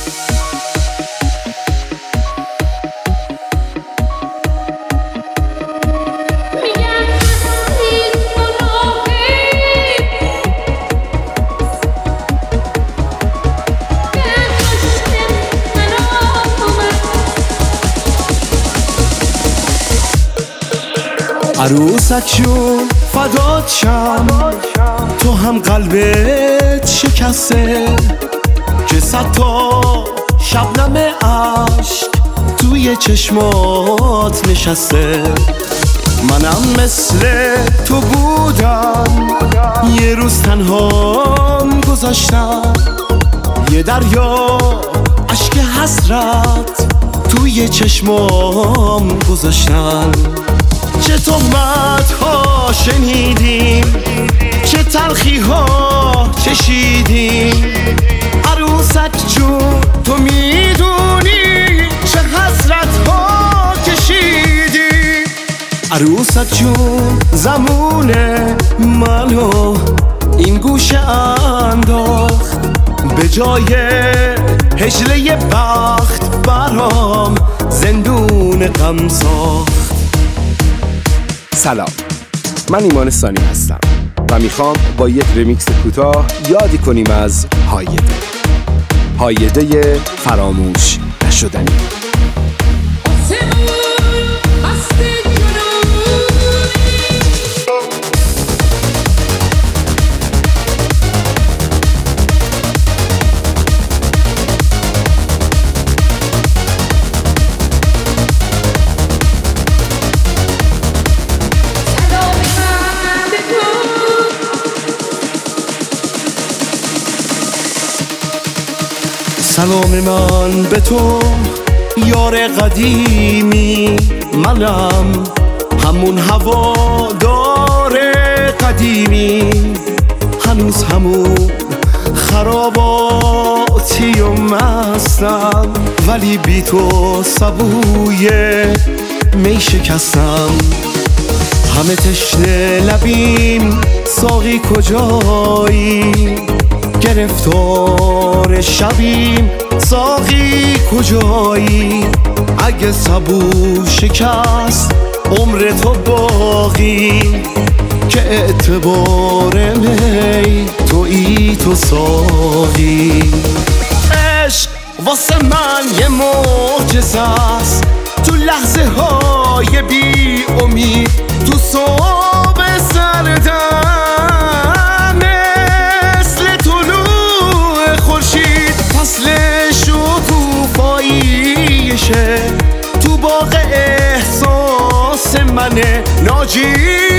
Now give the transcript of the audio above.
عروسک جون فدات شم، تو هم قلبت شکسته که 100 تا شبنم عشق توی چشمات نشسته. منم مثل تو بودم، یه روز تنهام گذاشتم، یه دریا اشک حسرت توی چشمام گذاشتم. چه تهمت ها شنیدیم، چه تلخی ها چشیدیم. عروسک جون تو میدونی چه حسرت ها کشیدیم. عروسک جون زمونه منو این گوشه انداخت، به جای هجله بخت برام زندون غم ساخت. سلام، من ایمان ثانی هستم و میخوام با یک رمیکس کوتاه یادی کنیم از هایده فراموش نشدنی. سلام من به تو یار قدیمی، منم همون هوادار قدیمی. هنوز همون خراباتی و مستم، ولی بی تو سبوی می شکستم. همه تشنه لبیم ساقی کجایی، گرفتار شبیم ساقی کجایی. اگه سبو شکست عمر تو باقی، که اعتبار می تویی تو ساقی. عشق واسه من یه معجزه است، تو لحظه های بی امید، تو صبح سردم تو باغ احساس منه ناجی.